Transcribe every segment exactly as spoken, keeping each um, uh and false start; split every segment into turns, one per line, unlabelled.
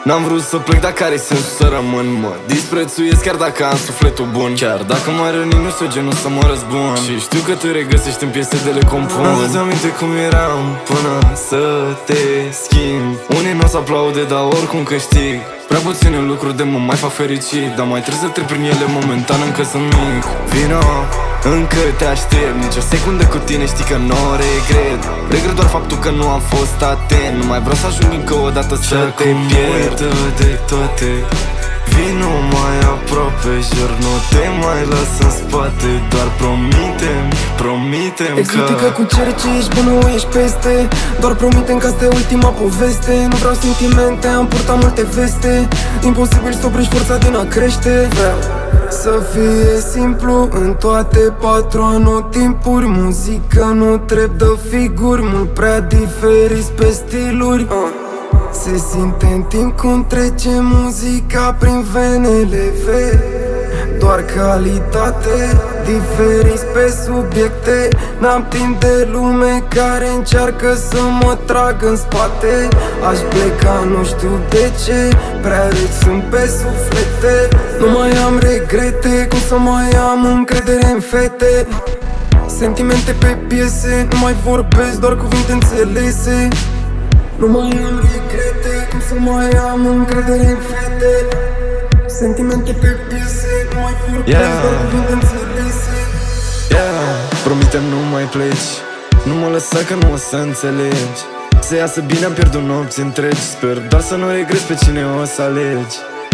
N-am vrut să plec, dar care-i sensul să rămân? Mă disprețuiesc chiar dacă am sufletul bun. Chiar dacă mă răni, nu sunt genul să mă răzbun. Și știu că te regăsești în piese de le compun. Îți aminte cum eram până să te schimb. Unii n-o să aplaude, dar oricum câștig. Prea puține lucruri de mă mai fac fericit, dar mai trebuie să trec prin ele momentan, încă sunt mic. Vino, încă te aștept, nici o secundă cu tine, știi că nu o regret. Regret doar faptul că nu am fost atent. Nu mai vreau să ajung încă o dată să te pierd. De toate, vino mai aproape, jur, nu te mai las în spate. Doar promitem, promitem că
exotică cu cerci, ești bună, ești peste. Doar promitem că asta e ultima poveste. Nu vreau sentimente, am purtat multe veste. Imposibil să oprești forța din a crește. Vreau să fie simplu în toate patru anotimpuri. Muzică nu trebuie de figuri, mult prea diferiți pe stiluri. uh. Se simte în timp cum trece muzica prin venele vei. Doar calitate, diferiți pe subiecte. N-am timp de lume care încearcă să mă trag în spate. Aș pleca, nu știu de ce, prea reci sunt pe suflete. Nu mai am regrete, cum să mai am încredere în fete. Sentimente pe piese, nu mai vorbesc, doar cuvinte înțelese. Nu mai am regrete, cum să mai am încredere în fete. Sentimente pe piese, nu mai vorbesc, yeah, doar cuvinte înțelese.
Yeah, promitem nu mai pleci. Nu mă lăsa că nu o să înțelegi. Să iasă bine, am pierdut nopți întregi. Sper doar să nu regrezi pe cine o să alegi.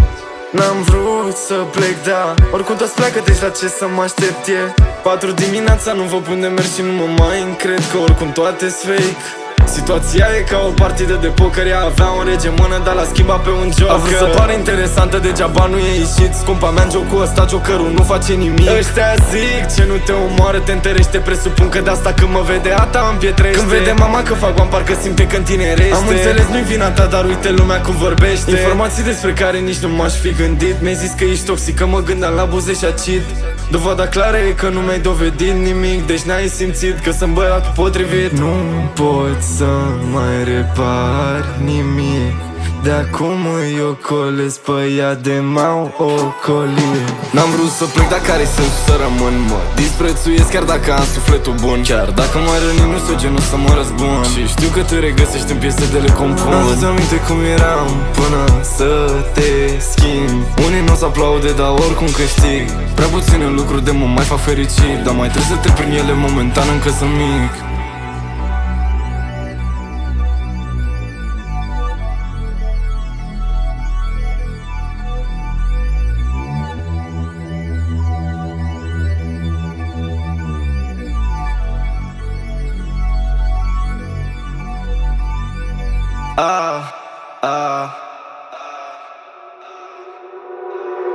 N-am vrut să plec, da, oricum toți pleacă, deci la ce să mă aștept e patru dimineața, nu vă pun de mers și nu mă mai încred că oricum toate-s fake. Situația e ca o partidă de poker. Ea avea un rege în mână, dar l-a schimbat pe un joker. A vrut să pară interesantă, degeaba nu e ieșit. Scumpa mea în jocul ăsta, jokerul nu face nimic. Ăștia zic ce nu te omoară, te întărește. Presupun că de asta când mă vede ata împietrește. Când vede mama că fac bani, parcă simte că întinerește. Am înțeles, nu-i vina ta, dar uite lumea cum vorbește. Informații despre care nici nu m-aș fi gândit. Mi-ai zis că ești toxică, mă gândeam la buze și acid. Dovada clară e că nu mi-ai dovedit nimic, deci n-ai simțit că sunt băiatul potrivit. Nu pot să mai repar nimic, de acum îi ocolesc pe ea de m-au ocolit. N-am vrut să plec, dar care-i sensul să rămân? Mă disprețuiesc chiar dacă am sufletul bun. Chiar dacă mă răni, nu sunt genul să mă răzbun. Și știu că te regăsești în piese de le compun. Îți aminte cum eram până să te schimb. Unii n-o să aplaude, dar oricum câștig. Prea puține lucruri de mă mai fac fericit, dar mai trebuie să trec prin ele momentan, încă sunt mic.